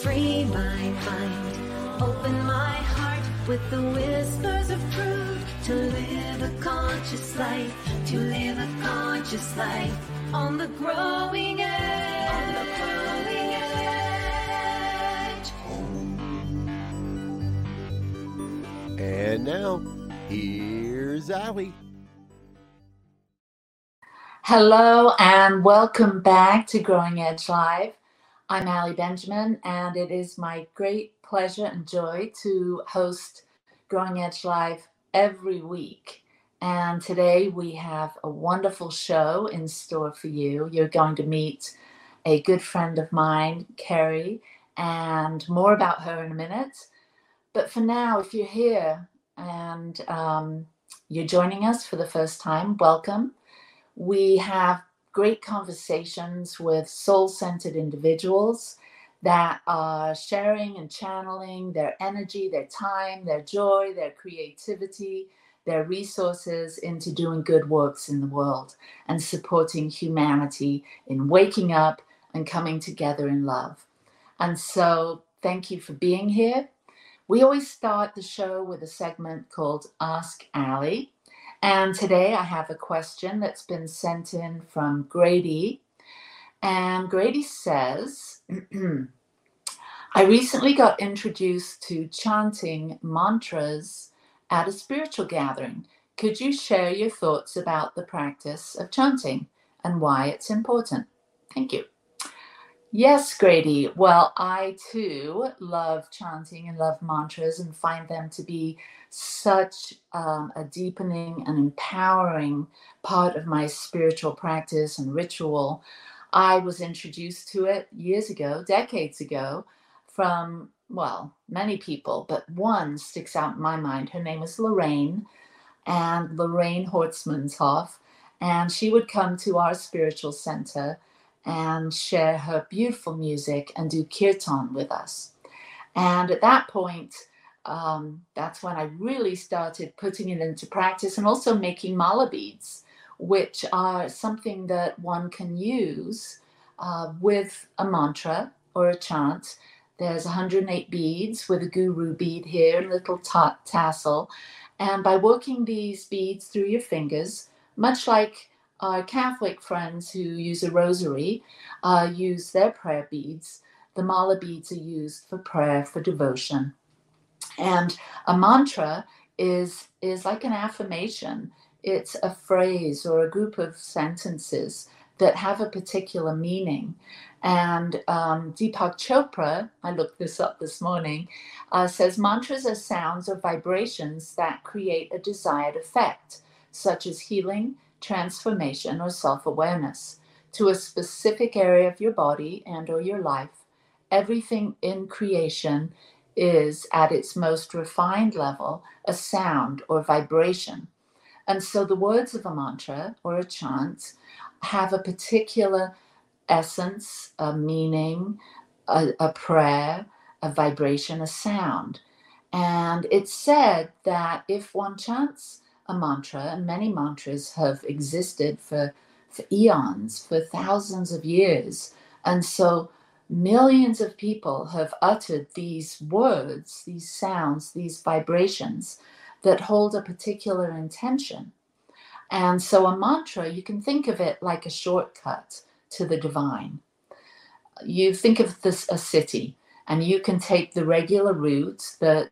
free my mind, open my heart with the whispers of truth, to live a conscious life, to live a conscious life on the growing edge, on the growing edge. And now, here's Allie. Hello and welcome back to Growing Edge Live. I'm Allie Benjamin, and it is my great pleasure and joy to host Growing Edge Live every week. And today we have a wonderful show in store for you. You're going to meet a good friend of mine, Kerry, and more about her in a minute. But for now, if you're here and you're joining us for the first time, welcome. We have great conversations with soul-centered individuals that are sharing and channeling their energy, their time, their joy, their creativity, their resources into doing good works in the world and supporting humanity in waking up and coming together in love. And so thank you for being here. We always start the show with a segment called Ask Allie. And today I have a question that's been sent in from Grady. And Grady says, I recently got introduced to chanting mantras at a spiritual gathering. Could you share your thoughts about the practice of chanting and why it's important? Thank you. Yes, Grady. Well, I too love chanting and love mantras and find them to be such a deepening and empowering part of my spiritual practice and ritual. I was introduced to it years ago, decades ago, from, well, many people, but one sticks out in my mind. Her name is Lorraine, and Lorraine Hortsmanshoff, and she would come to our spiritual center and share her beautiful music and do kirtan with us. And at that point, that's when I really started putting it into practice and also making mala beads, which are something that one can use with a mantra or a chant. There's 108 beads with a guru bead here, a little tassel. And by working these beads through your fingers, much like our Catholic friends who use a rosary use their prayer beads, the mala beads are used for prayer, for devotion. And a mantra is like an affirmation. It's a phrase or a group of sentences that have a particular meaning. And Deepak Chopra, I looked this up this morning, says mantras are sounds or vibrations that create a desired effect, such as healing, transformation, or self-awareness to a specific area of your body and or your life. Everything in creation is at its most refined level a sound or vibration. And so the words of a mantra or a chant have a particular essence, a meaning, a prayer, a vibration, a sound. And it's said that if one chants a mantra, and many mantras have existed for eons, for thousands of years, and so millions of people have uttered these words, these sounds, these vibrations that hold a particular intention. And so a mantra, you can think of it like a shortcut to the divine. You think of this a city, and you can take the regular route that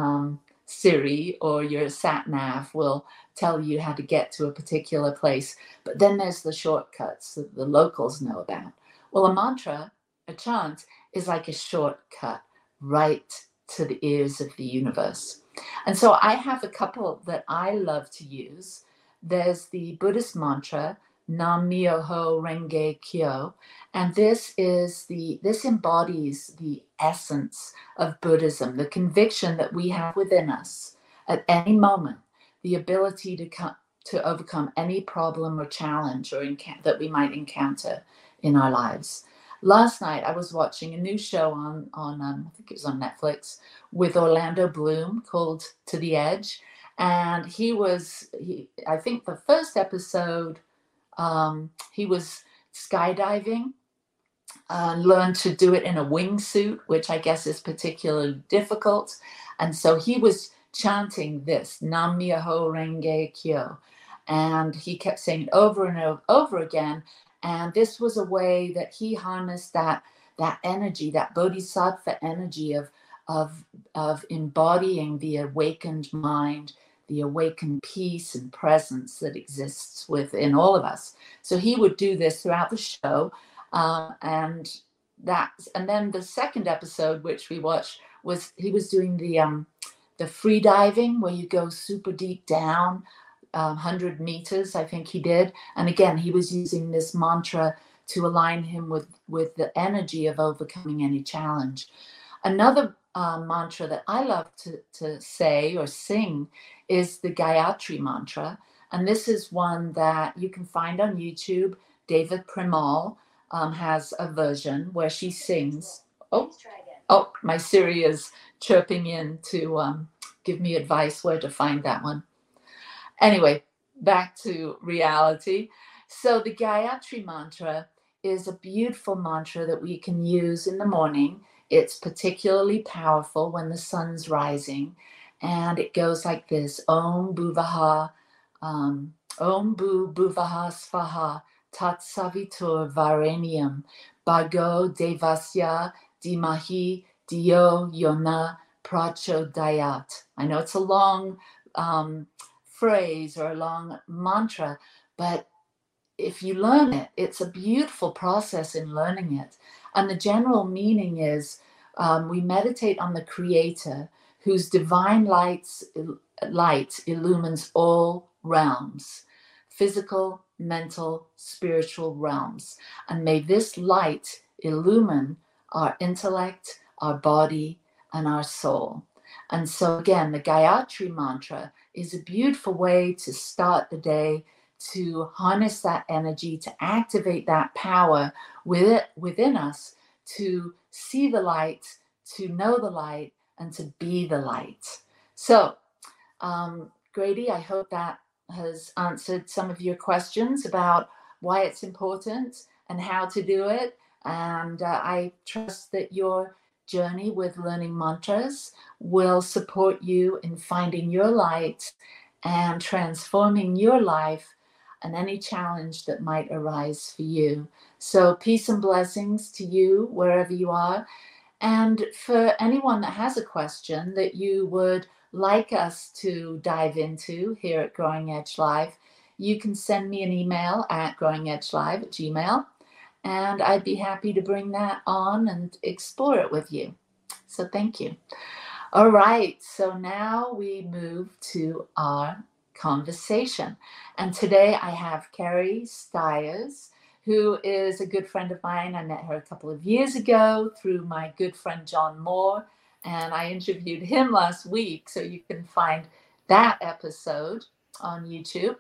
Siri or your sat nav will tell you how to get to a particular place. But then there's the shortcuts that the locals know about. Well, a mantra, a chant, is like a shortcut right to the ears of the universe. And so I have a couple that I love to use. There's the Buddhist mantra, Nam Myoho Renge Kyo, and this embodies the essence of Buddhism, the conviction that we have within us at any moment, the ability to overcome any problem or challenge or that we might encounter in our lives. Last night I was watching a new show on I think it was on Netflix with Orlando Bloom called To the Edge, and I think the first episode he was skydiving, learned to do it in a wingsuit, which I guess is particularly difficult. And so he was chanting this, Nam Myoho Renge Kyo. And he kept saying it over and over again. And this was a way that he harnessed that energy, that bodhisattva energy of embodying the awakened mind, the awakened peace and presence that exists within all of us. So he would do this throughout the show. And then the second episode, which we watched, was he was doing the free diving, where you go super deep down, 100 meters, I think he did. And again, he was using this mantra to align him with the energy of overcoming any challenge. Another mantra that I love to say or sing is the Gayatri mantra. And this is one that you can find on YouTube. David Premal has a version where she sings. Oh, my Siri is chirping in to give me advice where to find that one. Anyway, back to reality. So the Gayatri mantra is a beautiful mantra that we can use in the morning. It's particularly powerful when the sun's rising. And it goes like this. Om Bhuvaha, Om Bhu Bhuvaha Svaha, Tat Savitur Varenium, Bhargo Devasya Dimahi Dio Yona Prachodayat. I know it's a long phrase or a long mantra, but if you learn it, it's a beautiful process in learning it. And the general meaning is we meditate on the Creator, whose divine light illumines all realms, physical, mental, spiritual realms. And may this light illumine our intellect, our body, and our soul. And so again, the Gayatri mantra is a beautiful way to start the day, to harness that energy, to activate that power within us, to see the light, to know the light, and to be the light. So, Grady, I hope that has answered some of your questions about why it's important and how to do it. And I trust that your journey with learning mantras will support you in finding your light and transforming your life and any challenge that might arise for you. So peace and blessings to you wherever you are. And for anyone that has a question that you would like us to dive into here at Growing Edge Live, you can send me an email at growingedgelive@gmail.com, and I'd be happy to bring that on and explore it with you. So thank you. All right, so now we move to our conversation. And today I have Carrie Stiers, who is a good friend of mine. I met her a couple of years ago through my good friend John Moore, and I interviewed him last week. So you can find that episode on YouTube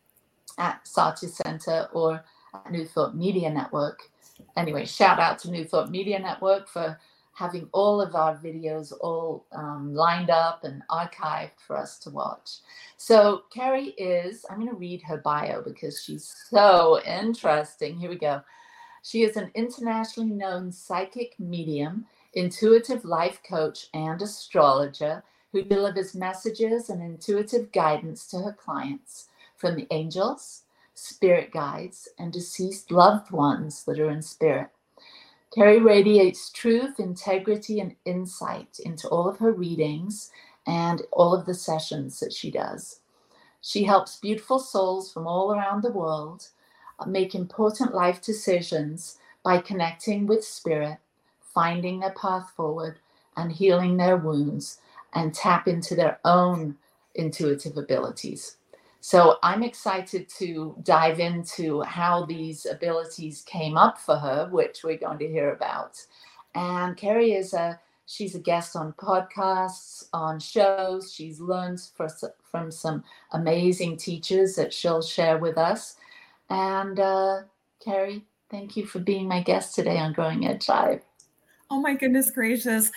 at Satya Center or at New Thought Media Network. Anyway, shout out to New Thought Media Network for having all of our videos all lined up and archived for us to watch. So Carrie is, I'm going to read her bio because she's so interesting. Here we go. She is an internationally known psychic medium, intuitive life coach, and astrologer who delivers messages and intuitive guidance to her clients from the angels, spirit guides, and deceased loved ones that are in spirit. Carrie radiates truth, integrity, and insight into all of her readings and all of the sessions that she does. She helps beautiful souls from all around the world make important life decisions by connecting with spirit, finding their path forward, and healing their wounds, and tap into their own intuitive abilities. So I'm excited to dive into how these abilities came up for her, which we're going to hear about. And Carrie she's a guest on podcasts, on shows. She's learned from some amazing teachers that she'll share with us. And Carrie, thank you for being my guest today on Growing Edge Live. Oh my goodness gracious.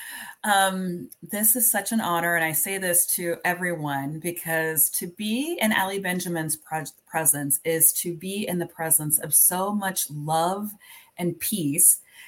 This is such an honor. And I say this to everyone because to be in Ali Benjamin's presence is to be in the presence of so much love and peace.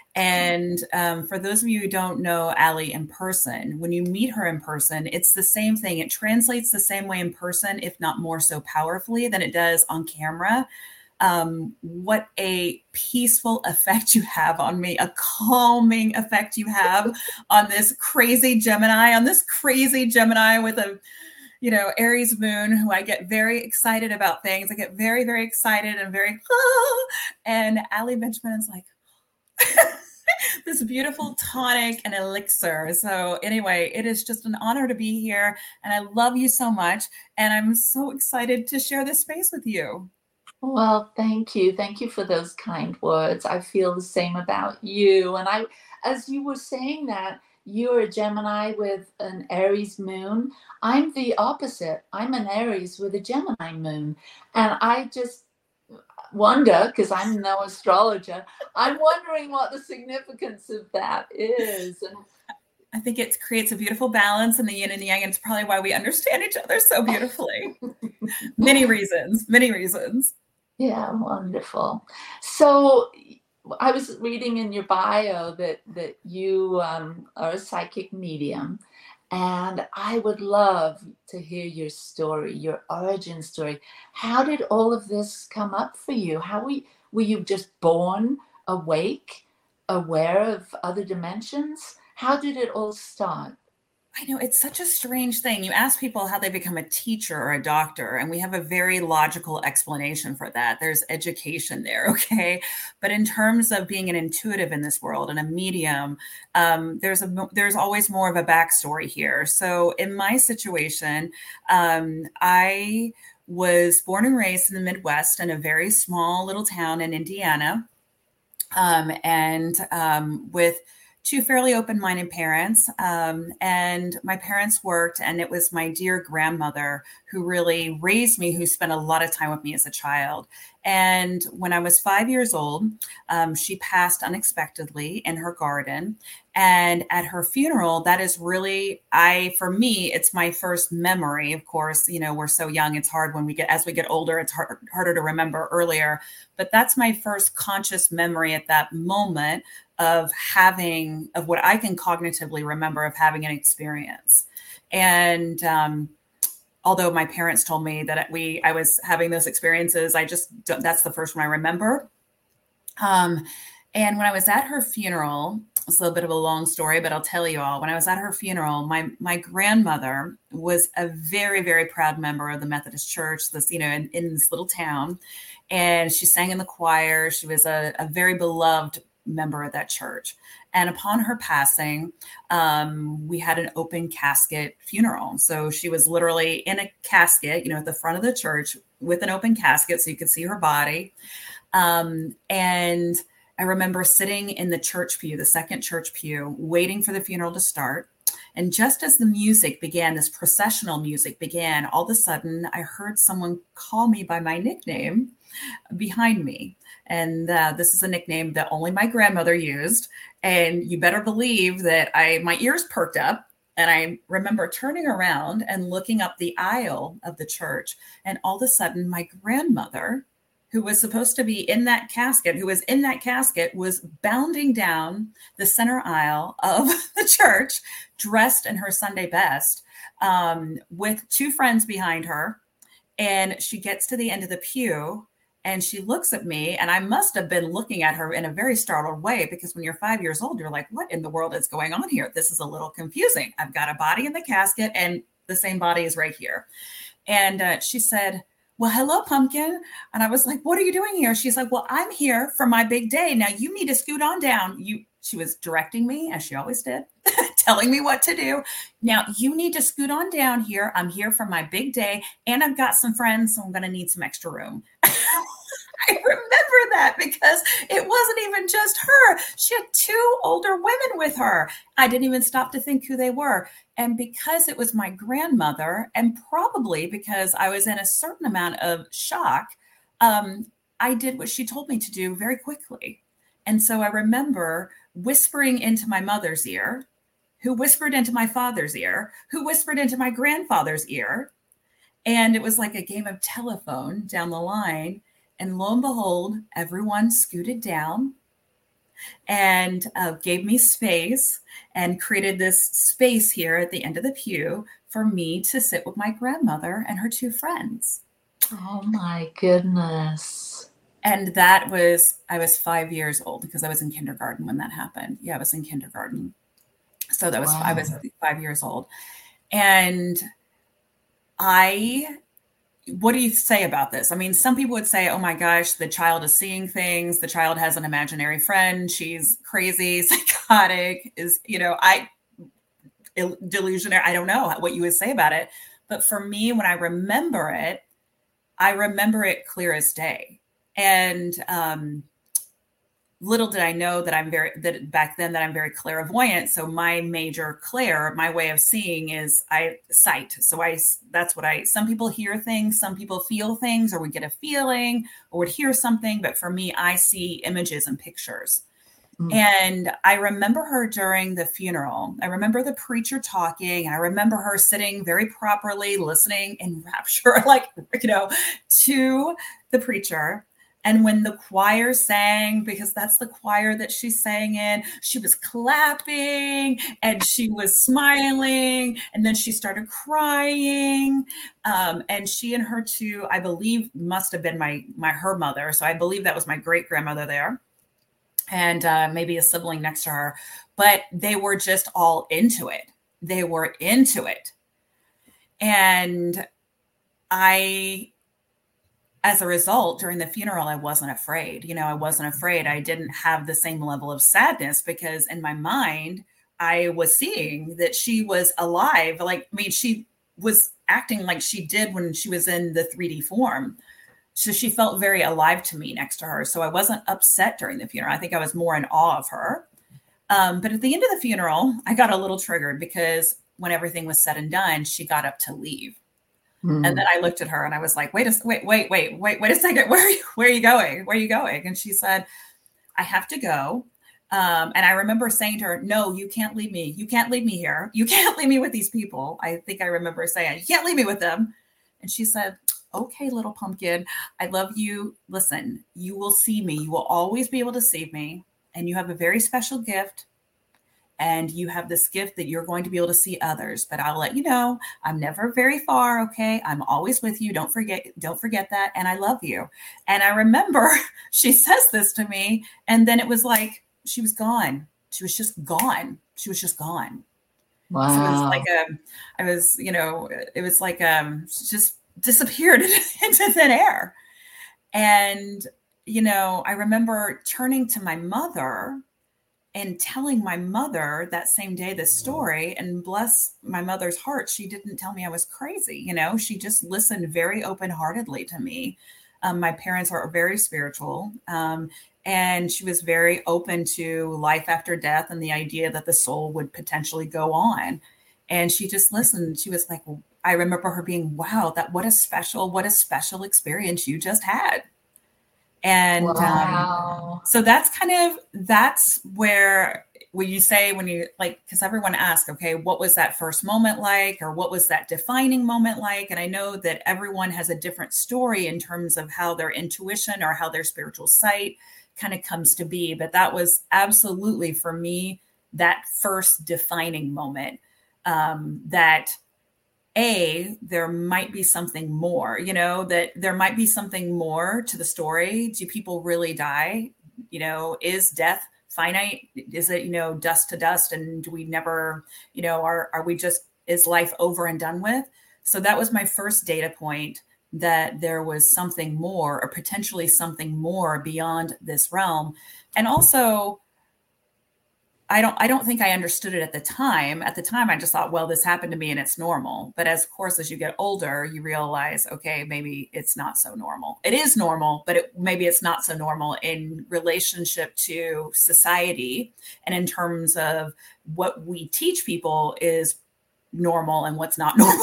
And for those of you who don't know Allie in person, when you meet her in person, it's the same thing. It translates the same way in person, if not more so powerfully than it does on camera. What a peaceful effect you have on me, a calming effect you have on this crazy Gemini with a, Aries moon, who I get very excited about things. I get very, very excited and and Allie Benjamin's like, this beautiful tonic and elixir. So anyway, it is just an honor to be here, and I love you so much. And I'm so excited to share this space with you. Well, thank you. Thank you for those kind words. I feel the same about you. And as you were saying that, you're a Gemini with an Aries moon. I'm the opposite. I'm an Aries with a Gemini moon. And I just wonder, because I'm no astrologer, I'm wondering what the significance of that is. And I think it creates a beautiful balance in the yin and yang. And it's probably why we understand each other so beautifully. Many reasons. Yeah, wonderful. So I was reading in your bio that you are a psychic medium, and I would love to hear your story, your origin story. How did all of this come up for you? How were you just born awake, aware of other dimensions? How did it all start? I know, it's such a strange thing. You ask people how they become a teacher or a doctor, and we have a very logical explanation for that. There's education there, okay? But in terms of being an intuitive in this world and a medium, there's always more of a backstory here. So in my situation, I was born and raised in the Midwest in a very small little town in Indiana, with two fairly open-minded parents. And my parents worked, and it was my dear grandmother who really raised me, who spent a lot of time with me as a child. And when I was 5 years old, she passed unexpectedly in her garden. And at her funeral, that is really, for me, it's my first memory. Of course, we're so young. It's hard as we get older, it's harder to remember earlier. But that's my first conscious memory at that moment of what I can cognitively remember of having an experience. And although my parents told me that I was having those experiences, that's the first one I remember. And when I was at her funeral, it's a little bit of a long story, but I'll tell you all. When I was at her funeral, my grandmother was a very, very proud member of the Methodist Church, in this little town. And she sang in the choir. She was a very beloved member of that church. And upon her passing, we had an open casket funeral. So she was literally in a casket, at the front of the church with an open casket so you could see her body. And I remember sitting in the church pew, the second church pew, waiting for the funeral to start. And just as the music began, this processional music began, all of a sudden I heard someone call me by my nickname behind me. And this is a nickname that only my grandmother used. And you better believe that my ears perked up. And I remember turning around and looking up the aisle of the church. And all of a sudden, my grandmother, who was supposed to be in that casket, was bounding down the center aisle of the church, dressed in her Sunday best, with two friends behind her. And she gets to the end of the pew and she looks at me, and I must have been looking at her in a very startled way, because when you're 5 years old, you're like, what in the world is going on here? This is a little confusing. I've got a body in the casket and the same body is right here. And she said, well, hello, Pumpkin. And I was like, what are you doing here? She's like, well, I'm here for my big day. Now you need to scoot on down. She was directing me, as she always did, telling me what to do. Now you need to scoot on down here. I'm here for my big day, and I've got some friends, so I'm going to need some extra room. I remember that because it wasn't even just her. She had two older women with her. I didn't even stop to think who they were. And because it was my grandmother, and probably because I was in a certain amount of shock, I did what she told me to do very quickly. And so I remember whispering into my mother's ear, who whispered into my father's ear, who whispered into my grandfather's ear. And it was like a game of telephone down the line. And lo and behold, everyone scooted down. and gave me space and created this space here at the end of the pew for me to sit with my grandmother and her two friends. Oh my goodness. And I was 5 years old because I was in kindergarten when that happened. Yeah, I was in kindergarten. So I was 5 years old. And what do you say about this? I mean, some people would say, oh my gosh, the child is seeing things. The child has an imaginary friend. She's crazy, psychotic, delusionary. I don't know what you would say about it. But for me, when I remember it clear as day. And little did I know that back then that I'm very clairvoyant. So my my way of seeing is sight. So some people hear things, some people feel things, or would get a feeling or would hear something. But for me, I see images and pictures. Mm. And I remember her during the funeral. I remember the preacher talking, and I remember her sitting very properly, listening in rapture, to the preacher. And when the choir sang, because that's the choir that she sang in, she was clapping and she was smiling, and then she started crying. And she and her two, I believe, must have been her mother. So I believe that was my great grandmother there, and maybe a sibling next to her. But they were just all into it. They were into it. And as a result, during the funeral, I wasn't afraid. I wasn't afraid. I didn't have the same level of sadness because in my mind, I was seeing that she was alive. She was acting like she did when she was in the 3D form. So she felt very alive to me next to her. So I wasn't upset during the funeral. I think I was more in awe of her. But at the end of the funeral, I got a little triggered because when everything was said and done, she got up to leave. Mm. And then I looked at her and I was like, wait a second. Where are you going? Where are you going? And she said, I have to go. And I remember saying to her, no, you can't leave me. You can't leave me here. You can't leave me with these people. I think I remember saying, you can't leave me with them. And she said, okay, little pumpkin, I love you. Listen, you will see me. You will always be able to see me. And you have a very special gift. And you have this gift that you're going to be able to see others. But I'll let you know, I'm never very far, okay? I'm always with you. Don't forget that. And I love you. And I remember she says this to me. And then it was like, she was gone. She was just gone. She was just gone. Wow. So it was like she just disappeared into thin air. And, I remember turning to my mother and telling my mother that same day this story, and bless my mother's heart, she didn't tell me I was crazy. She just listened very open-heartedly to me. My parents are very spiritual, and she was very open to life after death and the idea that the soul would potentially go on. And she just listened. She was like, I remember her being, wow, what a special experience you just had. And wow. So that's where because everyone asks, okay, what was that first moment like? Or what was that defining moment like? And I know that everyone has a different story in terms of how their intuition or how their spiritual sight kind of comes to be. But that was absolutely for me, that first defining moment, that there might be something more, that there might be something more to the story. Do people really die? Is death finite? Is it, dust to dust? And do we never, are we just, is life over and done with? So that was my first data point, that there was something more, or potentially something more beyond this realm. And also, I don't think I understood it at the time. At the time, I just thought, well, this happened to me and it's normal. But as you get older, you realize, okay, maybe it's not so normal. It is normal, but maybe it's not so normal in relationship to society and in terms of what we teach people is normal and what's not normal.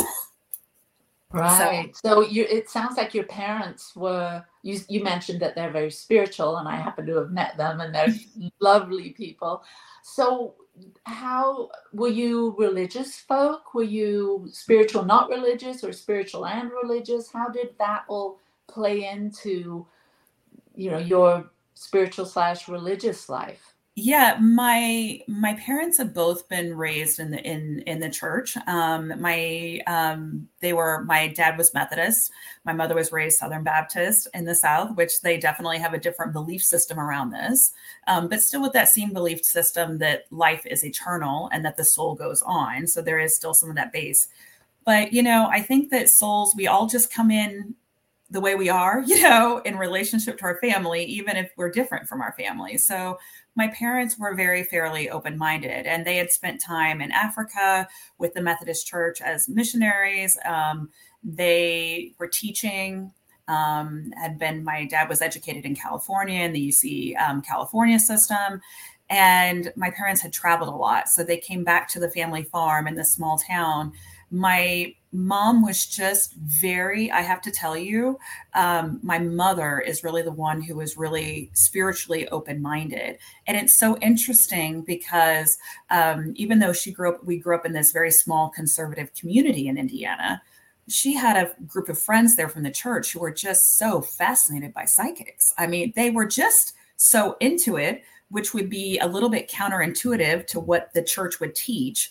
Right. So it sounds like your parents were, you mentioned that they're very spiritual, and I happen to have met them, and they're lovely people. So how were you religious folk? Were you spiritual, not religious, or spiritual and religious? How did that all play into, your spiritual / religious life? Yeah, my parents have both been raised in the church. My dad was Methodist, my mother was raised Southern Baptist in the South, which they definitely have a different belief system around this, but still with that same belief system that life is eternal and that the soul goes on. So there is still some of that base. But I think that souls, we all just come in the way we are, in relationship to our family, even if we're different from our family. So my parents were very fairly open-minded, and they had spent time in Africa with the Methodist Church as missionaries. They were teaching, my dad was educated in California in the UC California system. And my parents had traveled a lot. So they came back to the family farm in this small town. My mom was just I have to tell you, my mother is really the one who was really spiritually open-minded. And it's so interesting because even though we grew up in this very small conservative community in Indiana, she had a group of friends there from the church who were just so fascinated by psychics. I mean, they were just so into it, which would be a little bit counterintuitive to what the church would teach.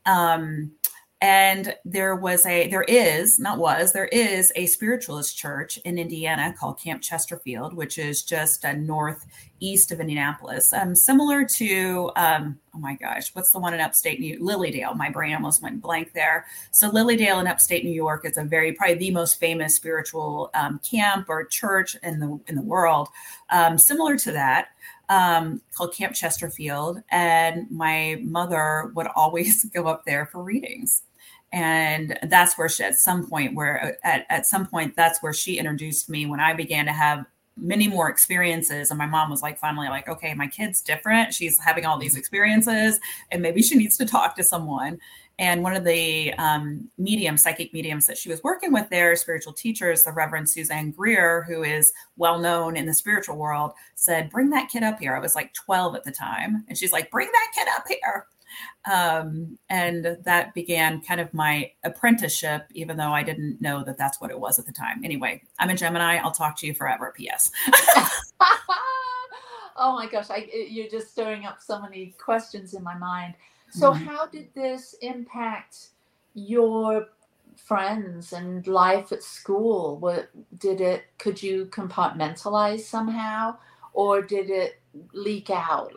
And there is a spiritualist church in Indiana called Camp Chesterfield, which is just northeast of Indianapolis, similar to, oh my gosh, what's the one in upstate Lilydale? My brain almost went blank there. So Lilydale in upstate New York is probably the most famous spiritual camp or church in the world, similar to that. Called Camp Chesterfield, and my mother would always go up there for readings. And that's where at some point that's where she introduced me when I began to have many more experiences. And my mom was finally like, okay, my kid's different. She's having all these experiences and maybe she needs to talk to someone. And one of the psychic mediums that she was working with there, spiritual teachers, the Reverend Suzanne Greer, who is well known in the spiritual world, said, bring that kid up here. I was 12 at the time. And she's like, bring that kid up here. And that began kind of my apprenticeship, even though I didn't know that that's what it was at the time. Anyway, I'm a Gemini. I'll talk to you forever. P.S. Oh my gosh. You're just stirring up so many questions in my mind. So how did this impact your friends and life at school? Could you compartmentalize somehow, or did it leak out?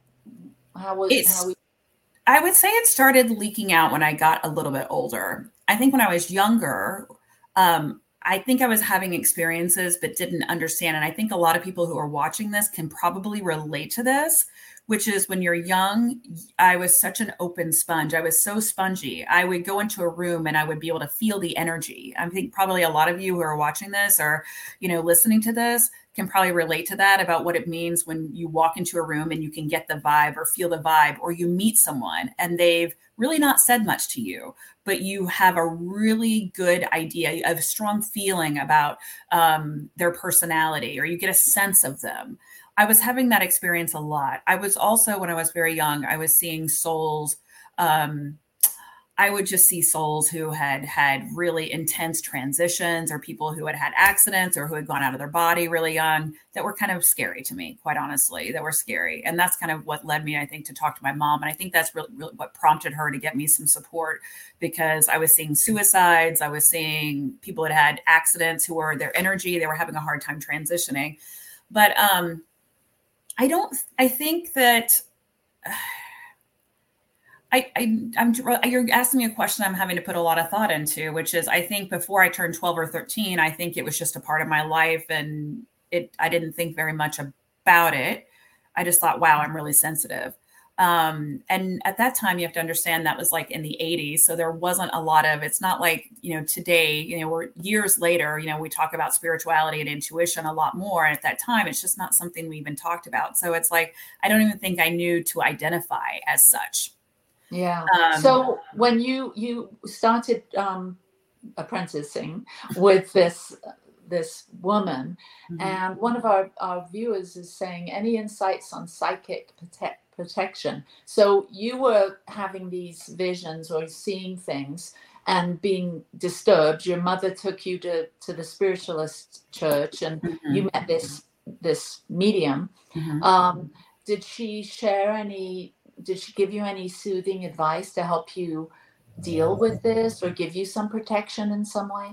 I would say it started leaking out when I got a little bit older. I think when I was younger, I think I was having experiences but didn't understand. And I think a lot of people who are watching this can probably relate to this, which is when you're young, I was such an open sponge. I was so spongy. I would go into a room and I would be able to feel the energy. I think probably a lot of you who are watching this or, listening to this can probably relate to that, about what it means when you walk into a room and you can get the vibe or feel the vibe, or you meet someone and they've really not said much to you, but you have a really good idea, a strong feeling about their personality, or you get a sense of them. I was having that experience a lot. I was also, when I was very young, I was seeing souls. I would just see souls who had really intense transitions, or people who had accidents, or who had gone out of their body really young, that were kind of scary to me, quite honestly, that were scary. And that's kind of what led me, I think, to talk to my mom. And I think that's really what prompted her to get me some support, because I was seeing suicides. I was seeing people that had accidents who were their energy. They were having a hard time transitioning. But I think that you're asking me a question I'm having to put a lot of thought into, which is, I think before I turned 12 or 13, I think it was just a part of my life, and I didn't think very much about it. I just thought, wow, I'm really sensitive. And at that time, you have to understand that was in the 80s. So there wasn't a lot of, it's not like, today, we're years later, we talk about spirituality and intuition a lot more. And at that time, it's just not something we even talked about. So it's I don't even think I knew to identify as such. Yeah. So when you started apprenticing with this woman, and one of our viewers is saying, any insights on psychic protection? So you were having these visions or seeing things and being disturbed. Your mother took you to the spiritualist church, and you met this medium. did she give you any soothing advice to help you deal with this or give you some protection in some way?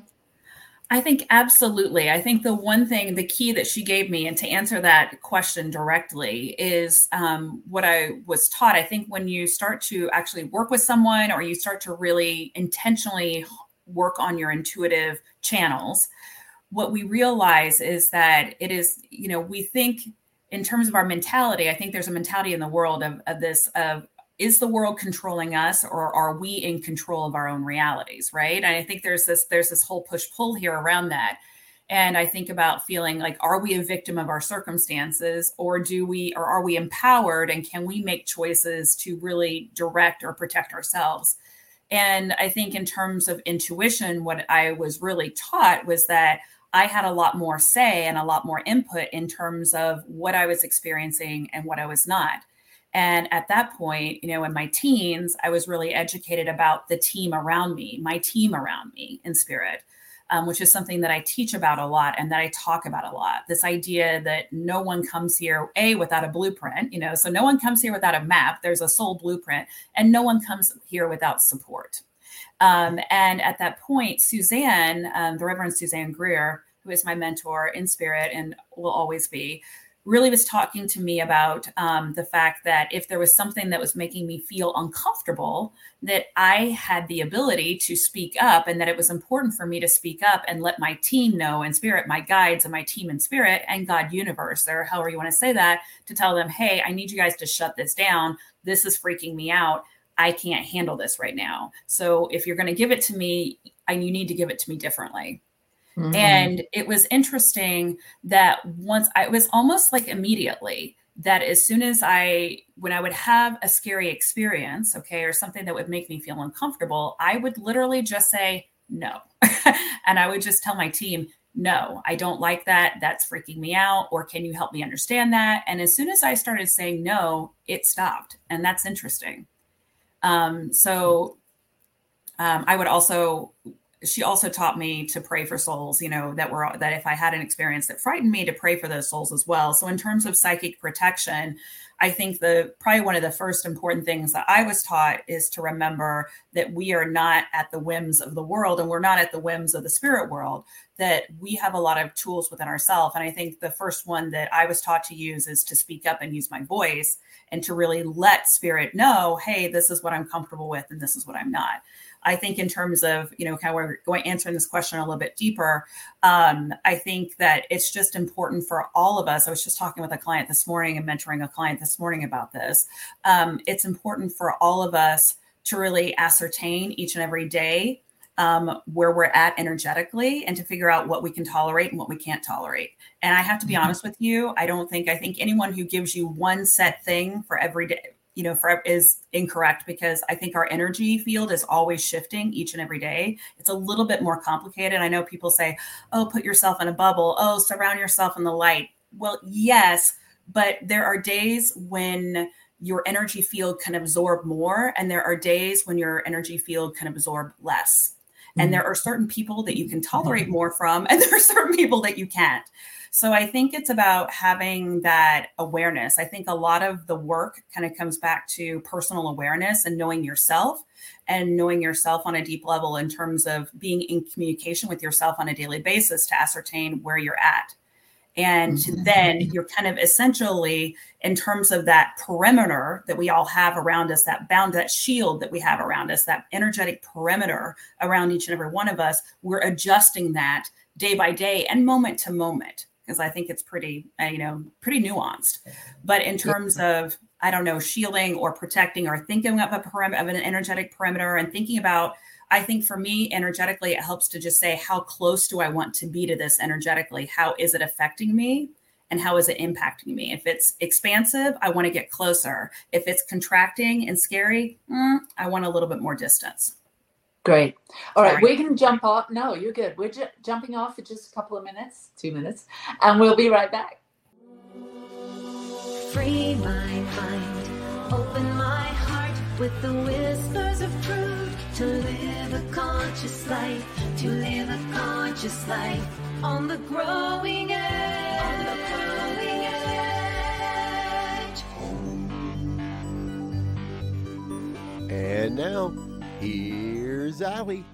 I think absolutely. I think the key that she gave me, and to answer that question directly, is what I was taught. I think when you start to actually work with someone, or you start to really intentionally work on your intuitive channels, what we realize is that it is, we think in terms of our mentality. I think there's a mentality in the world of is the world controlling us, or are we in control of our own realities, right? And I think there's this whole push-pull here around that. And I think about feeling like, are we a victim of our circumstances, or are we empowered, and can we make choices to really direct or protect ourselves? And I think in terms of intuition, what I was really taught was that I had a lot more say and a lot more input in terms of what I was experiencing and what I was not. And at that point, in my teens, I was really educated about the team around me, my team around me in spirit, which is something that I teach about a lot and that I talk about a lot. This idea that no one comes here, without a blueprint, so no one comes here without a map. There's a soul blueprint, and no one comes here without support. And at that point, Suzanne, the Reverend Suzanne Greer, who is my mentor in spirit and will always be, really was talking to me about the fact that if there was something that was making me feel uncomfortable, that I had the ability to speak up, and that it was important for me to speak up and let my team know in spirit, my guides and my team in spirit, and God universe, or however you want to say that, to tell them, hey, I need you guys to shut this down. This is freaking me out. I can't handle this right now. So if you're going to give it to me, you need to give it to me differently. Mm-hmm. And it was interesting that it was almost like immediately that as soon as when I would have a scary experience, or something that would make me feel uncomfortable, I would literally just say no. And I would just tell my team, no, I don't like that. That's freaking me out. Or can you help me understand that? And as soon as I started saying no, it stopped. And that's interesting. She also taught me to pray for souls, that if I had an experience that frightened me, to pray for those souls as well. So in terms of psychic protection, I think probably one of the first important things that I was taught is to remember that we are not at the whims of the world, and we're not at the whims of the spirit world, that we have a lot of tools within ourselves. And I think the first one that I was taught to use is to speak up and use my voice, and to really let spirit know, hey, this is what I'm comfortable with, and this is what I'm not. I think in terms of, we're answering this question a little bit deeper. I think that it's just important for all of us. I was just talking with a client this morning and mentoring a client this morning about this. It's important for all of us to really ascertain each and every day where we're at energetically, and to figure out what we can tolerate and what we can't tolerate. And I have to be honest with you. I think anyone who gives you one set thing for every day, is incorrect, because I think our energy field is always shifting each and every day. It's a little bit more complicated. I know people say, oh, put yourself in a bubble. Oh, surround yourself in the light. Well, yes, but there are days when your energy field can absorb more, and there are days when your energy field can absorb less. And there are certain people that you can tolerate more from, and there are certain people that you can't. So I think it's about having that awareness. I think a lot of the work kind of comes back to personal awareness and knowing yourself on a deep level, in terms of being in communication with yourself on a daily basis to ascertain where you're at. And then you're kind of essentially, in terms of that perimeter that we all have around us, that shield that we have around us, that energetic perimeter around each and every one of us, we're adjusting that day by day and moment to moment, because I think it's pretty nuanced. But in terms of, shielding or protecting, or thinking of an energetic perimeter, and thinking about, I think for me, energetically, it helps to just say, how close do I want to be to this energetically? How is it affecting me? And how is it impacting me? If it's expansive, I want to get closer. If it's contracting and scary, I want a little bit more distance. Great. All right, we can jump off. No, you're good. We're jumping off for just a couple of minutes, 2 minutes, and we'll be right back. Free my mind, open my heart with the whispers of truth, to live a conscious life, on the growing edge. And now, here's Allie.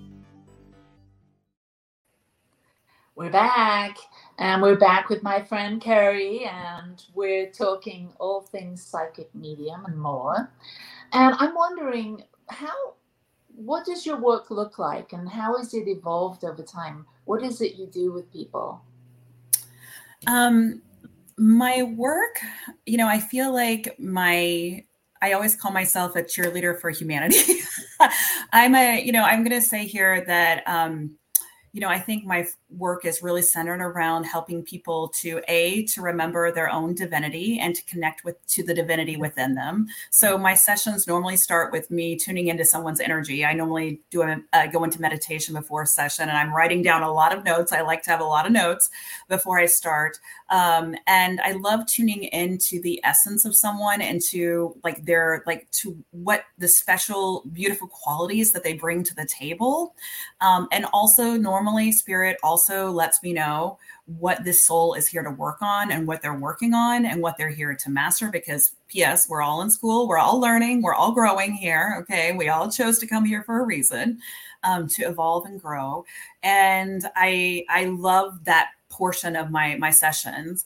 We're back, and we're back with my friend Carrie, and we're talking all things psychic medium and more. And I'm wondering, what does your work look like, and how has it evolved over time? What is it you do with people? My work, I feel like I always call myself a cheerleader for humanity. I'm going to say here that, I think my work is really centered around helping people to remember their own divinity and to connect to the divinity within them. So my sessions normally start with me tuning into someone's energy. I normally go into meditation before a session, and I'm writing down a lot of notes. I like to have a lot of notes before I start. And I love tuning into the essence of someone and to to what the special, beautiful qualities that they bring to the table. And also normally Spirit also lets me know what this soul is here to work on and what they're working on and what they're here to master, because P.S., we're all in school, we're all learning, we're all growing here. Okay. We all chose to come here for a reason, to evolve and grow. And I love that portion of my sessions.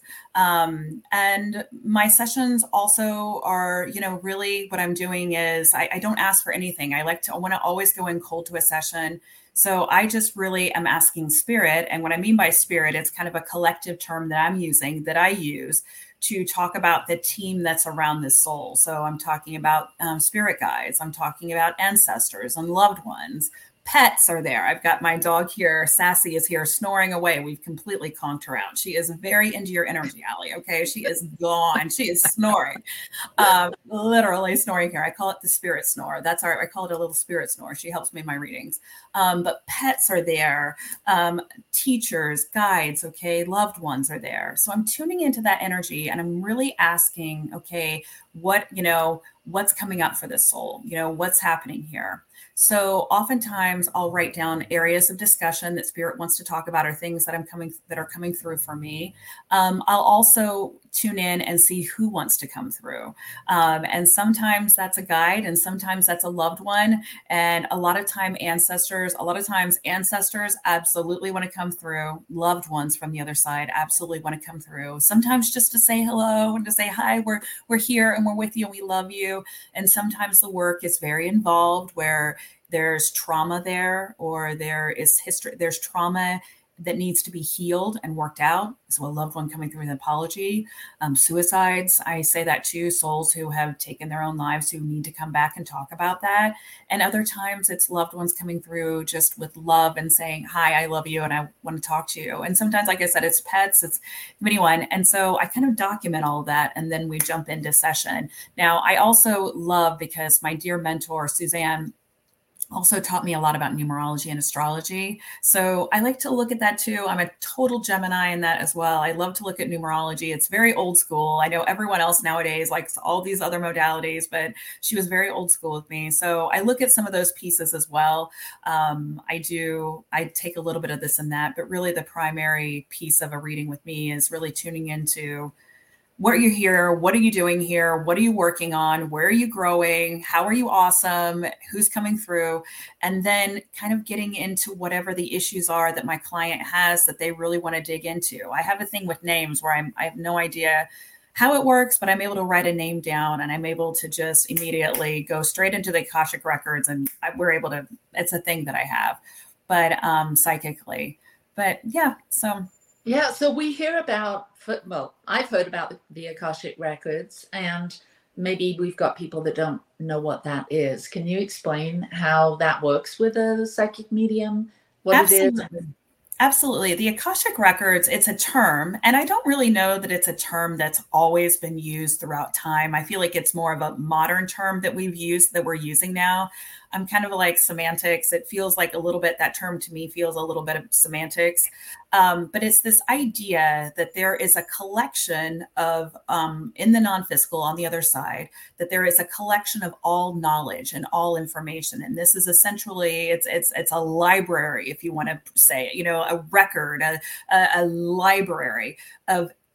And my sessions also are, really what I'm doing is I don't ask for anything. I want to always go in cold to a session. So I just really am asking Spirit. And what I mean by Spirit, it's kind of a collective term that I use to talk about the team that's around this soul. So I'm talking about spirit guides. I'm talking about ancestors and loved ones. Pets are there. I've got my dog here. Sassy is here snoring away. We've completely conked her out. She is very into your energy, Allie. Okay. She is gone. She is snoring, literally snoring here. I call it the spirit snore. I call it a little spirit snore. She helps me in my readings. But pets are there. Teachers, guides. Okay. Loved ones are there. So I'm tuning into that energy and I'm really asking, okay, what's coming up for this soul? What's happening here? So oftentimes I'll write down areas of discussion that Spirit wants to talk about or things that are coming through for me. I'll also tune in and see who wants to come through. And sometimes that's a guide and sometimes that's a loved one. And a lot of times ancestors absolutely want to come through. Loved ones from the other side absolutely want to come through. Sometimes just to say hello and to say, hi, we're here and we're with you and we love you. And sometimes the work is very involved where there's trauma there, or there's trauma that needs to be healed and worked out. So a loved one coming through with an apology, suicides. I say that too, souls who have taken their own lives who need to come back and talk about that. And other times it's loved ones coming through just with love and saying, hi, I love you and I want to talk to you. And sometimes, like I said, it's pets, it's anyone. And so I kind of document all of that and then we jump into session. Now, I also love, because my dear mentor, Suzanne, also taught me a lot about numerology and astrology. So I like to look at that too. I'm a total Gemini in that as well. I love to look at numerology. It's very old school. I know everyone else nowadays likes all these other modalities, but she was very old school with me. So I look at some of those pieces as well. I take a little bit of this and that, but really the primary piece of a reading with me is really tuning into what are you here? What are you doing here? What are you working on? Where are you growing? How are you awesome? Who's coming through? And then kind of getting into whatever the issues are that my client has that they really want to dig into. I have a thing with names where I have no idea how it works, but I'm able to write a name down and I'm able to just immediately go straight into the Akashic records and it's a thing that I have, but psychically. But yeah, so. Yeah, so we hear about, I've heard about the Akashic records, and maybe we've got people that don't know what that is. Can you explain how that works with a psychic medium? What Absolutely. it is? Absolutely. The Akashic records, it's a term, and I don't really know that it's a term that's always been used throughout time. I feel like it's more of a modern term that we're using now. I'm kind of like semantics. It feels like a little bit, that term to me feels a little bit of semantics. But it's this idea that there is a collection of, in the non-physical on the other side, that there is a collection of all knowledge and all information. And this is essentially, it's a library, if you want to say, a record, a library of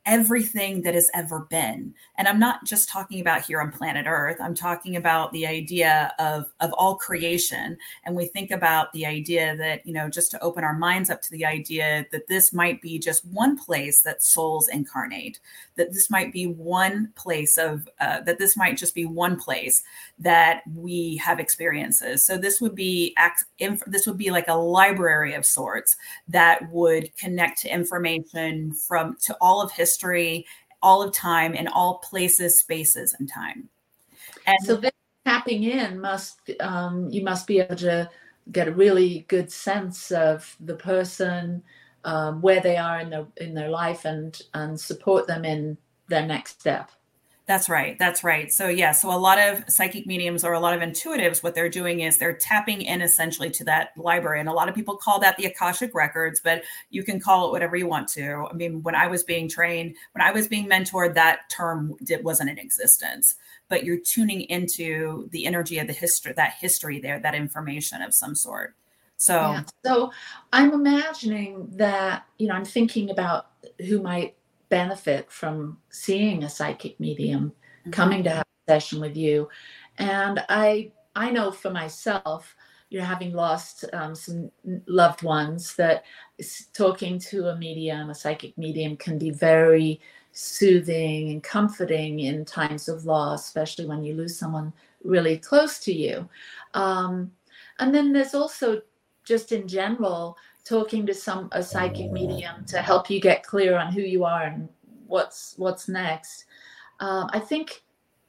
everything that has ever been. And I'm not just talking about here on planet Earth. I'm talking about the idea of all creation. And we think about the idea that, just to open our minds up to the idea that this might be just one place that souls incarnate, that this might be one place that this might just be one place that we have experiences. So this would be like a library of sorts that would connect to information to all of history, all of time, in all places, spaces, and time. And so this tapping in you must be able to get a really good sense of the person, where they are in their life, and support them in their next step. That's right. So so a lot of psychic mediums or a lot of intuitives, what they're doing is they're tapping in essentially to that library. And a lot of people call that the Akashic Records, but you can call it whatever you want to. I mean, when I was being trained, when I was being mentored, that term wasn't in existence, but you're tuning into the energy of that history there, that information of some sort. So I'm imagining that, I'm thinking about who might benefit from seeing a psychic medium, coming to have a session with you. And I know for myself, having lost some loved ones, that talking to a psychic medium can be very soothing and comforting in times of loss, especially when you lose someone really close to you. And then there's also, just in general, talking to a psychic medium to help you get clear on who you are and what's next. I think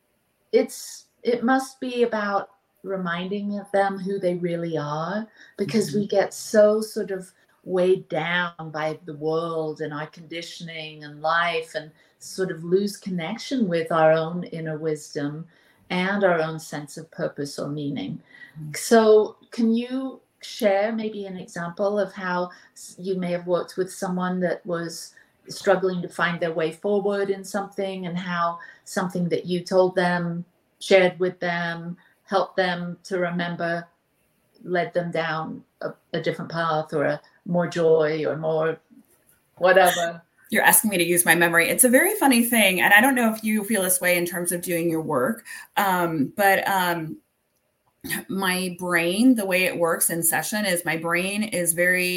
it must be about reminding them who they really are, because we get so sort of weighed down by the world and our conditioning and life, and sort of lose connection with our own inner wisdom and our own sense of purpose or meaning. So can you share maybe an example of how you may have worked with someone that was struggling to find their way forward in something, and how something that you told them, shared with them, helped them to remember, led them down a different path, or a more joy, or more whatever? You're asking me to use my memory. It's a very funny thing. And I don't know if you feel this way in terms of doing your work, but my brain, the way it works in session is my brain is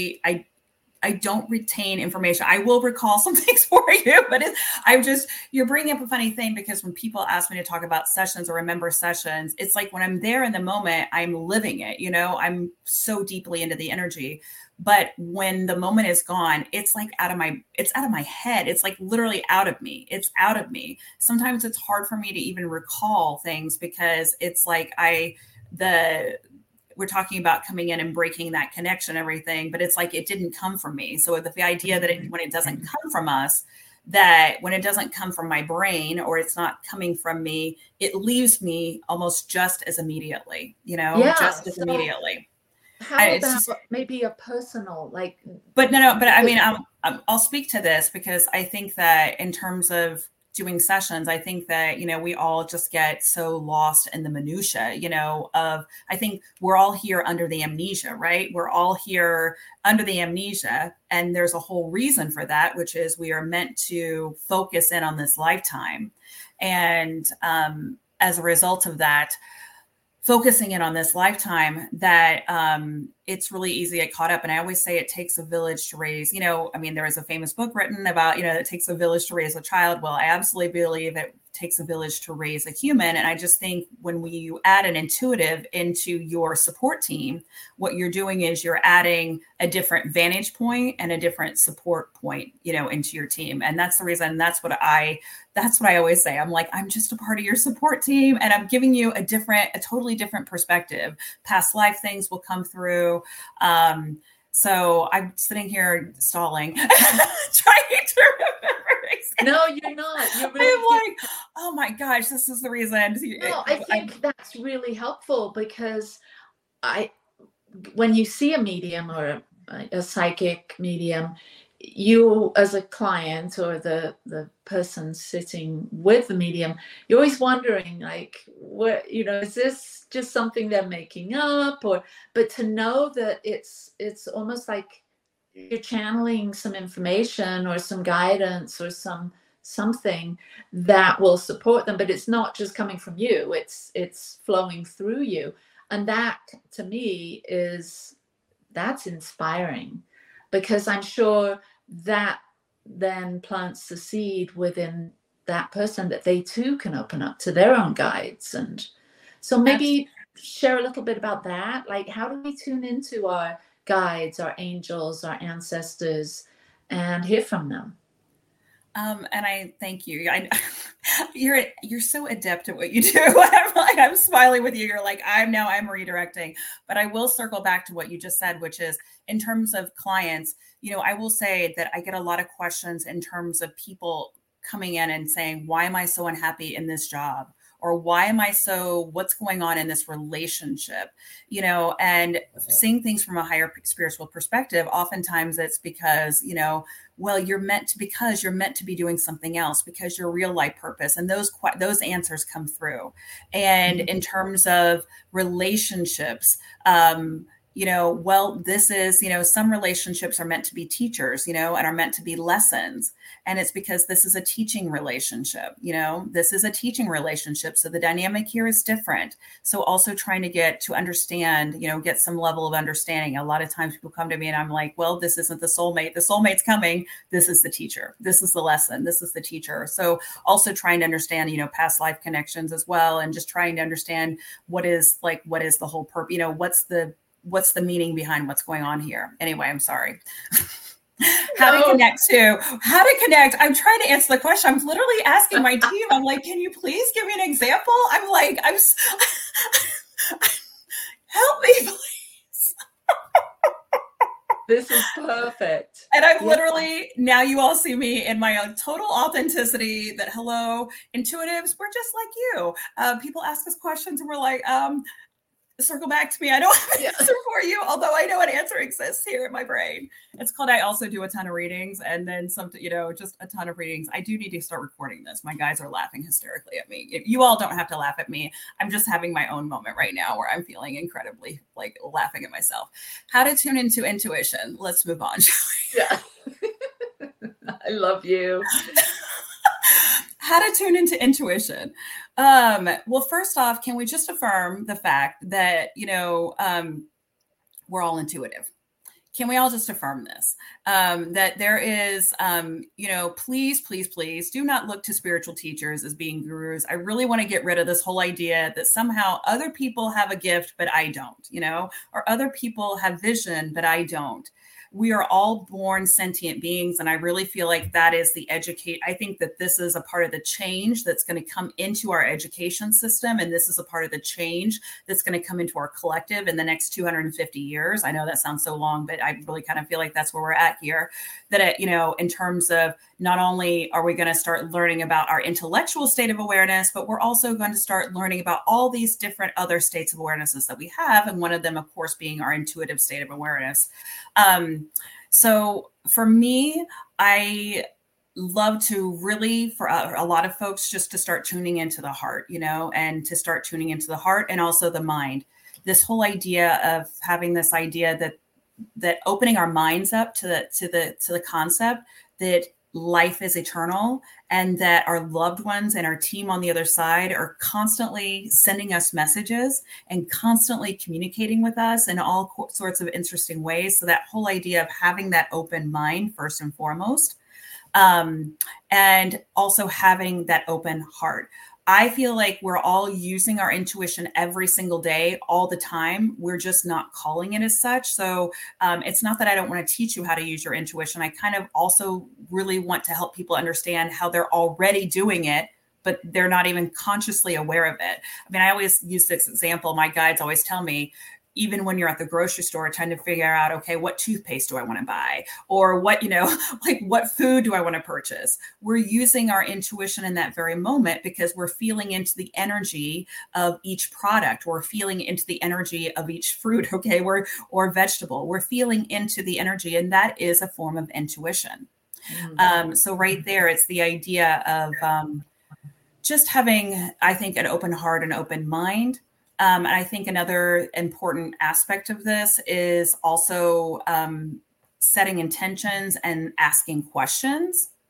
I don't retain information. I will recall some things for you, but you're bringing up a funny thing, because when people ask me to talk about sessions or remember sessions, it's like when I'm there in the moment, I'm living it, I'm so deeply into the energy. But when the moment is gone, it's like out of my head. It's like literally out of me. It's out of me. Sometimes it's hard for me to even recall things, because it's like we're talking about coming in and breaking that connection, everything, but it's like it didn't come from me. So the idea that when it doesn't come from us, that when it doesn't come from my brain, or it's not coming from me, it leaves me almost just as immediately, just as immediately. How about maybe a personal, But I mean, I'll speak to this, because I think that in terms of doing sessions, I think that, we all just get so lost in the minutia, I think we're all here under the amnesia, right? We're all here under the amnesia. And there's a whole reason for that, which is we are meant to focus in on this lifetime. And as a result of that, focusing in on this lifetime, that it's really easy to get caught up. And I always say it takes a village to raise, there was a famous book written about, it takes a village to raise a child. Well, I absolutely believe it takes a village to raise a human. And I just think when you add an intuitive into your support team, what you're doing is you're adding a different vantage point and a different support point, into your team. And that's the reason, that's what I always say. I'm like, I'm just a part of your support team, and I'm giving you a totally different perspective. Past life things will come through. So I'm sitting here stalling, trying to remember exactly. No, you're not. You're really I'm like, oh my gosh, this is the reason. No, I think that's really helpful, because when you see a medium or a psychic medium, you as a client or the person sitting with the medium, you're always wondering, what, is this just something they're making up? But to know that it's almost like you're channeling some information or some guidance or some something that will support them, but it's not just coming from you, it's flowing through you. And that to me that's inspiring, because I'm sure that then plants the seed within that person that they too can open up to their own guides. And so maybe share a little bit about that. Like, how do we tune into our guides, our angels, our ancestors, and hear from them? And I thank you. You're so adept at what you do. I'm smiling with you. You're like, I'm redirecting, but I will circle back to what you just said, which is in terms of clients, I will say that I get a lot of questions in terms of people coming in and saying, why am I so unhappy in this job? Or what's going on in this relationship, and seeing things from a higher spiritual perspective. Oftentimes it's because, well, you're meant to be doing something else, because your real life purpose, and those answers come through. And in terms of relationships, this is, some relationships are meant to be teachers, and are meant to be lessons. And it's because this is a teaching relationship, this is a teaching relationship. So the dynamic here is different. So also trying to get to understand, get some level of understanding. A lot of times people come to me and I'm like, well, this isn't the soulmate. The soulmate's coming. This is the teacher. This is the lesson. This is the teacher. So also trying to understand, past life connections as well. And just trying to understand what is the whole purpose, what's the meaning behind what's going on here? Anyway, I'm sorry. How to connect. I'm trying to answer the question. I'm literally asking my team. I'm like, can you please give me an example? I'm like, help me, please. This is perfect. And I've literally, now you all see me in my own total authenticity that, hello, intuitives, we're just like you. People ask us questions and we're like, circle back to me. I don't have an answer for you, although I know an answer exists here in my brain. It's called, I also do a ton of readings, and then something, just a ton of readings. I do need to start recording this. My guys are laughing hysterically at me. You all don't have to laugh at me. I'm just having my own moment right now where I'm feeling incredibly laughing at myself. How to tune into intuition. Let's move on, shall we? Yeah. I love you. How to tune into intuition. Well, first off, can we just affirm the fact that, we're all intuitive? Can we all just affirm this? That there is, please do not look to spiritual teachers as being gurus. I really want to get rid of this whole idea that somehow other people have a gift, but I don't, or other people have vision, but I don't. We are all born sentient beings. And I really feel like that is I think that this is a part of the change that's going to come into our education system. And this is a part of the change that's going to come into our collective in the next 250 years. I know that sounds so long, but I really kind of feel like that's where we're at here. That, in terms of not only are we going to start learning about our intellectual state of awareness, but we're also going to start learning about all these different other states of awarenesses that we have. And one of them, of course, being our intuitive state of awareness. So for me, I love to really, for a lot of folks, just to start tuning into the heart, and to start tuning into the heart and also the mind. This whole idea of having this idea that opening our minds up to the concept that life is eternal and that our loved ones and our team on the other side are constantly sending us messages and constantly communicating with us in all sorts of interesting ways. So that whole idea of having that open mind first and foremost, and also having that open heart. I feel like we're all using our intuition every single day, all the time. We're just not calling it as such. So it's not that I don't want to teach you how to use your intuition. I kind of also really want to help people understand how they're already doing it, but they're not even consciously aware of it. I mean, I always use this example. My guides always tell me, even when you're at the grocery store trying to figure out, okay, what toothpaste do I want to buy? Or what, what food do I want to purchase? We're using our intuition in that very moment because we're feeling into the energy of each product. We're feeling into the energy of each fruit, okay, or vegetable. We're feeling into the energy, and that is a form of intuition. So right there, it's the idea of just having, I think, an open heart and open mind. And I think another important aspect of this is also setting intentions and asking questions.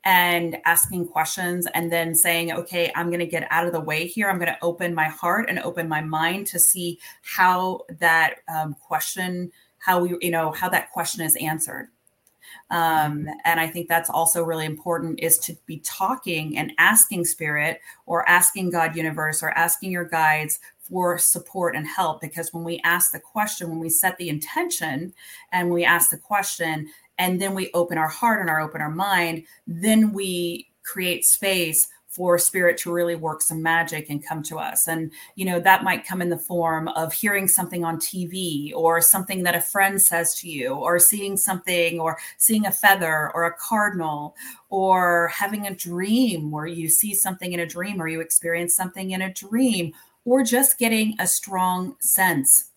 and asking questions and then saying, okay, I'm going to get out of the way here. I'm going to open my heart and open my mind to see how that question, how that question is answered. And I think that's also really important, is to be talking and asking spirit or asking God universe or asking your guides for support and help. Because when we ask the question, when we set the intention and we ask the question, and then we open our heart and open our mind, then we create space for spirit to really work some magic and come to us. And, that might come in the form of hearing something on TV or something that a friend says to you, or seeing something, or seeing a feather or a cardinal, or having a dream where you see something in a dream or you experience something in a dream, or just getting a strong sense,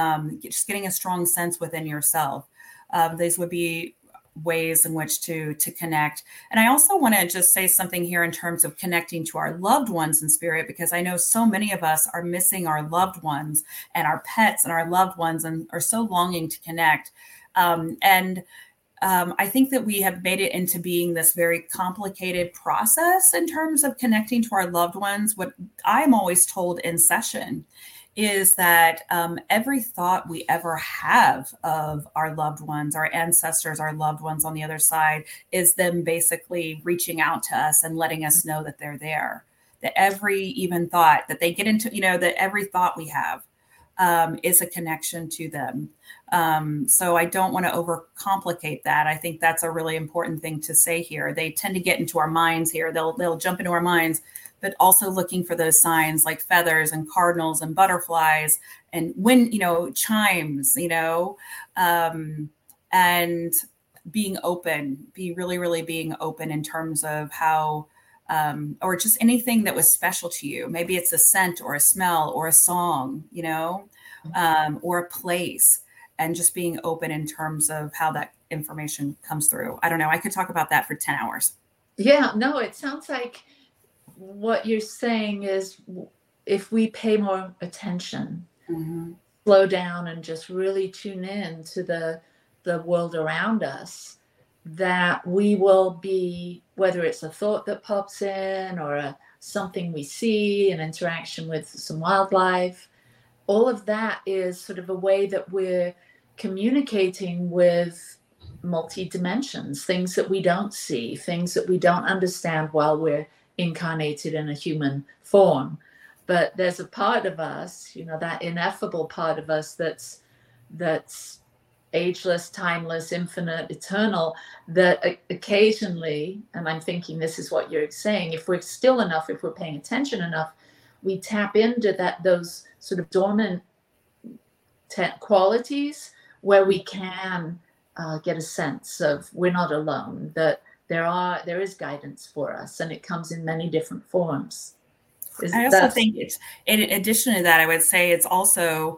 within yourself. These would be ways in which to connect. And I also want to just say something here in terms of connecting to our loved ones in spirit, because I know so many of us are missing our loved ones and our pets and our loved ones and are so longing to connect. I think that we have made it into being this very complicated process in terms of connecting to our loved ones. What I'm always told in session is that every thought we ever have of our loved ones, our ancestors, our loved ones on the other side, is them basically reaching out to us and letting us know that they're there. That every even thought that they get into, that every thought we have is a connection to them. So I don't want to overcomplicate that. I think that's a really important thing to say here. They tend to get into our minds here. They'll jump into our minds, but also looking for those signs like feathers and cardinals and butterflies and wind, chimes, and being open, really being open in terms of how, or just anything that was special to you. Maybe it's a scent or a smell or a song, or a place, and just being open in terms of how that information comes through. I don't know. I could talk about that for 10 hours. Yeah, no, it sounds like what you're saying is, if we pay more attention, slow down and just really tune in to the world around us, that we will be, whether it's a thought that pops in or something we see, an interaction with some wildlife, all of that is sort of a way that we're communicating with multi-dimensions, things that we don't see, things that we don't understand while we're incarnated in a human form. But there's a part of us, that ineffable part of us that's ageless, timeless, infinite, eternal, that occasionally, and I'm thinking this is what you're saying, if we're still enough, if we're paying attention enough, we tap into those sort of dormant qualities where we can get a sense of we're not alone, that there is guidance for us, and it comes in many different forms. I also think it's, in addition to that, I would say it's also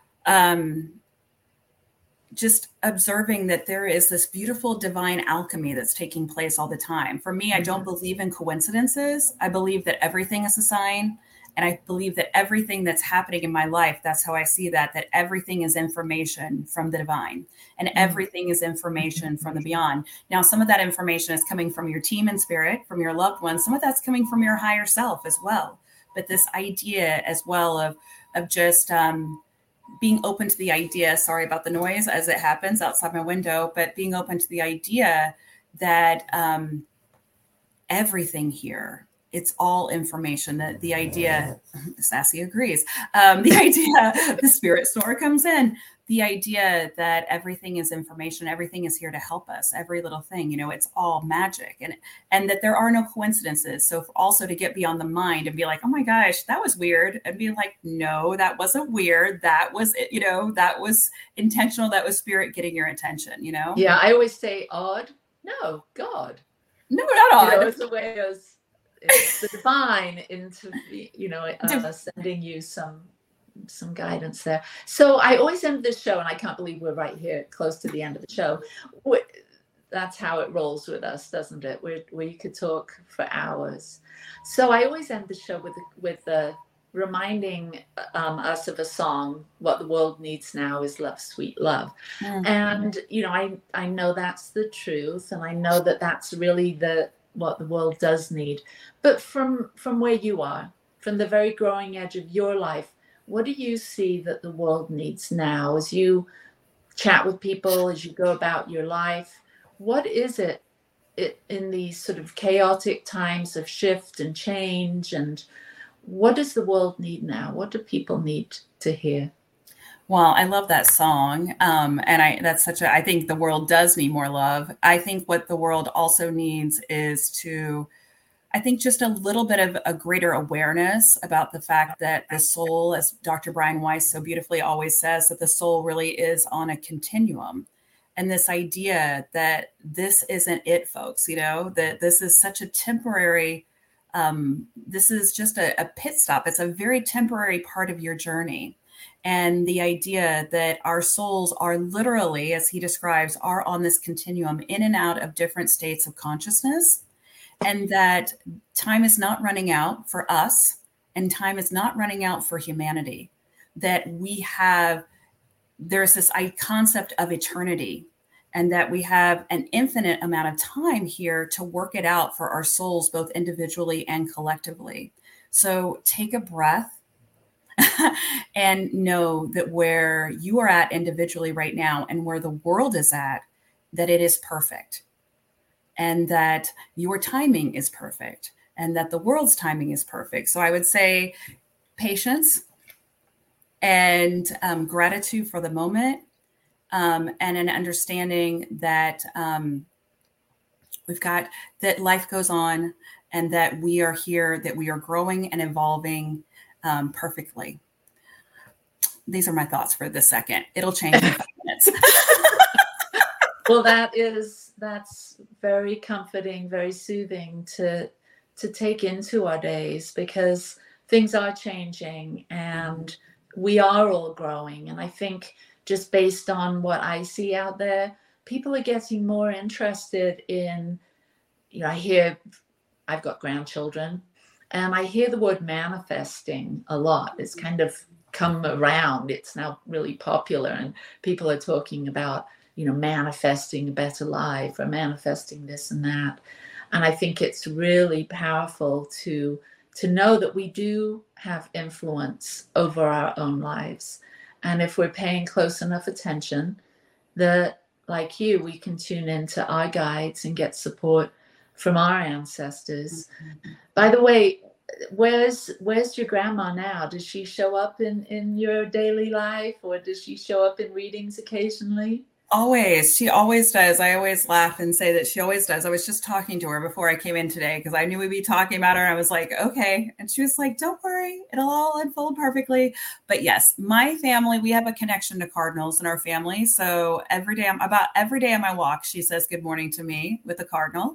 just observing that there is this beautiful divine alchemy that's taking place all the time. For me, I don't believe in coincidences. I believe that everything is a sign. And I believe that everything that's happening in my life, that's how I see that everything is information from the divine, and everything is information from the beyond. Now, some of that information is coming from your team in spirit, from your loved ones. Some of that's coming from your higher self as well. But this idea as well of just being open to the idea, sorry about the noise as it happens outside my window, but being open to the idea that everything here, it's all information. That the idea, Sassy agrees, the idea, the spirit store comes in, the idea that everything is information, everything is here to help us, every little thing, it's all magic, and that there are no coincidences. So also to get beyond the mind and be like, oh my gosh, that was weird, and be like, no, that wasn't weird. That was, that was intentional. That was spirit getting your attention, Yeah, I always say odd. No, God. No, not odd. It's a way of, it's the divine into, sending you some guidance there. So I always end this show, and I can't believe we're right here close to the end of the show. That's how it rolls with us, doesn't it? We could talk for hours. So I always end the show with reminding us of a song. What the world needs now is love, sweet love. And I know that's the truth, and I know that that's really what the world does need. But from where you are, from the very growing edge of your life, what do you see that the world needs now as you chat with people, as you go about your life? What is it in these sort of chaotic times of shift and change, and what does the world need now? What do people need to hear? Well, I love that song. I think the world does need more love. I think what the world also needs is just a little bit of a greater awareness about the fact that the soul, as Dr. Brian Weiss so beautifully always says, that the soul really is on a continuum. And this idea that this isn't it, folks, that this is such a temporary, this is just a pit stop. It's a very temporary part of your journey. And the idea that our souls are literally, as he describes, are on this continuum in and out of different states of consciousness, and that time is not running out for us and time is not running out for humanity, that there's this concept of eternity, and that we have an infinite amount of time here to work it out for our souls, both individually and collectively. So take a breath and know that where you are at individually right now and where the world is at, that it is perfect, and that your timing is perfect, and that the world's timing is perfect. So I would say patience and gratitude for the moment, and an understanding that that life goes on, and that we are here, that we are growing and evolving perfectly. These are my thoughts for this second. It'll change in 5 minutes. Well, that's very comforting, very soothing to take into our days, because things are changing and we are all growing. And I think just based on what I see out there, people are getting more interested in, I've got grandchildren, and I hear the word manifesting a lot. It's kind of come around. It's now really popular, and people are talking about, manifesting a better life or manifesting this and that. And I think it's really powerful to know that we do have influence over our own lives. And if we're paying close enough attention, that, like you, we can tune into our guides and get support from our ancestors. Mm-hmm. By the way, where's your grandma now? Does she show up in your daily life, or does she show up in readings occasionally? Always. She always does. I always laugh and say that she always does. I was just talking to her before I came in today because I knew we'd be talking about her. And I was like, okay. And she was like, don't worry, it'll all unfold perfectly. But yes, my family, we have a connection to cardinals in our family. So every day on my walk, she says good morning to me with a cardinal.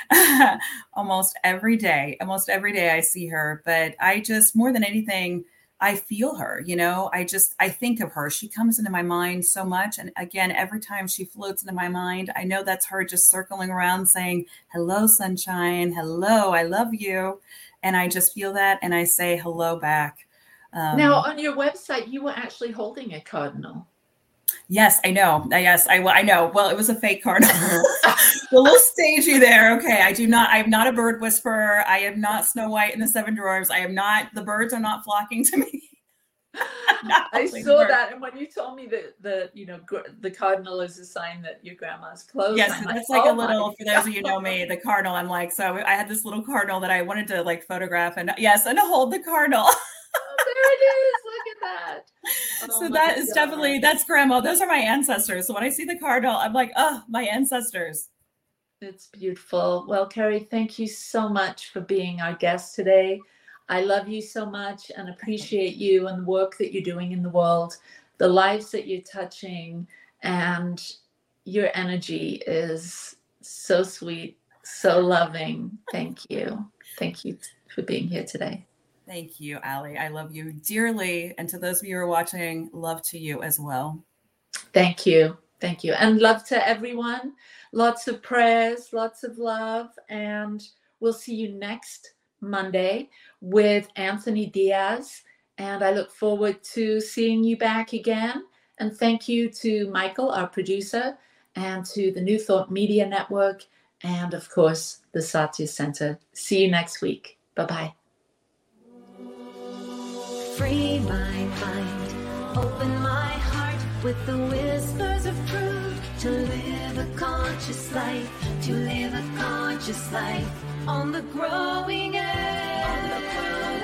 Almost every day I see her. But I just, more than anything, I feel her, I think of her. She comes into my mind so much. And again, every time she floats into my mind, I know that's her just circling around saying, hello, sunshine. Hello, I love you. And I just feel that. And I say hello back. Now, on your website, you were actually holding a cardinal. Yes, I know. Yes, I know. Well, it was a fake cardinal. A little stagey there. Okay. I'm not a bird whisperer. I am not Snow White in the Seven Dwarfs. The birds are not flocking to me. I saw that. And when you told me that the cardinal is a sign that your grandma's close. Yes, that's like a little, for those of you know me, the cardinal. I'm like, so I had this little cardinal that I wanted to photograph and hold the cardinal. There it is. Look at that. So that is definitely, that's grandma. Those are my ancestors. So when I see the cardinal, I'm like, oh, my ancestors. It's beautiful. Well, Carrie, thank you so much for being our guest today. I love you so much and appreciate you and the work that you're doing in the world, the lives that you're touching, and your energy is so sweet, so loving. Thank you. Thank you for being here today. Thank you, Allie. I love you dearly. And to those of you who are watching, love to you as well. Thank you. Thank you. And love to everyone. Lots of prayers, lots of love. And we'll see you next Monday with Anthony Diaz. And I look forward to seeing you back again. And thank you to Michael, our producer, and to the New Thought Media Network, and of course, the Satya Center. See you next week. Bye-bye. Free my mind, open my heart with the whispers of truth, to live a conscious life, to live a conscious life on the growing edge.